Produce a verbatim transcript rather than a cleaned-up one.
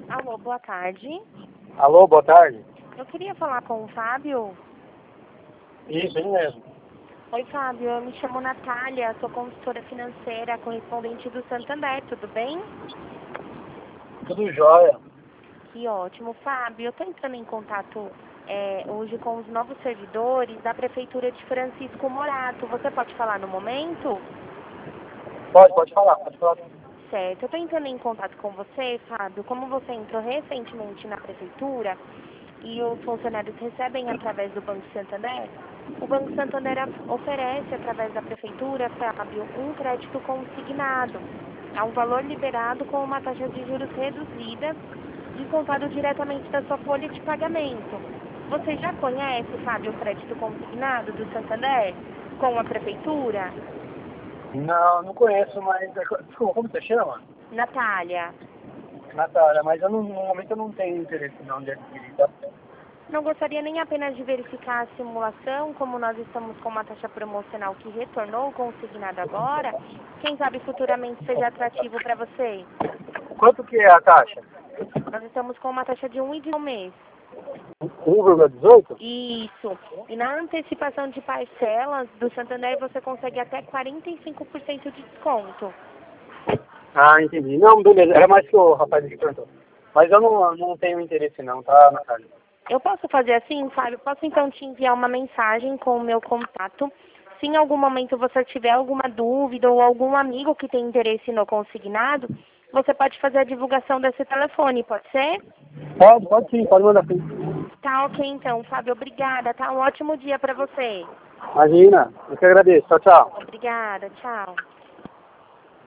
Alô, boa tarde. Alô, boa tarde. Eu queria falar com o Fábio. Isso, ele mesmo. Oi, Fábio. Eu me chamo Natália, sou consultora financeira, correspondente do Santander, tudo bem? Tudo jóia. Que ótimo. Fábio, eu estou entrando em contato é, hoje com os novos servidores da Prefeitura de Francisco Morato. Você pode falar no momento? Pode, pode falar, pode falar. Certo. Eu estou entrando em contato com você, Fábio. Como você entrou recentemente na Prefeitura e os funcionários recebem através do Banco Santander, o Banco Santander oferece, através da Prefeitura, Fábio, um crédito consignado a um valor liberado com uma taxa de juros reduzida, descontado diretamente da sua folha de pagamento. Você já conhece, Fábio, o crédito consignado do Santander com a Prefeitura? Não, não conheço, mas... Desculpa, como você chama? Natália. Natália, mas eu não, no momento eu não tenho interesse não de adquirir, tá? Não gostaria nem apenas de verificar a simulação, como nós estamos com uma taxa promocional que retornou consignado agora, quem sabe futuramente seja atrativo para você. Quanto que é a taxa? Nós estamos com uma taxa de um e de um mês. um vírgula dezoito? Isso. E na antecipação de parcelas do Santander você consegue até quarenta e cinco por cento de desconto. Ah, entendi. Não, beleza. Era mais que o rapaz que perguntou. Mas eu não, não tenho interesse não, tá, Natália? Eu posso fazer assim, Fábio? Posso então te enviar uma mensagem com o meu contato? Se em algum momento você tiver alguma dúvida ou algum amigo que tem interesse no consignado, você pode fazer a divulgação desse telefone, pode ser? Pode, pode sim, pode mandar sim. Tá ok então, Fábio. Obrigada, tá? Um ótimo dia para você. Imagina, eu que agradeço. Tchau, tchau. Obrigada, tchau.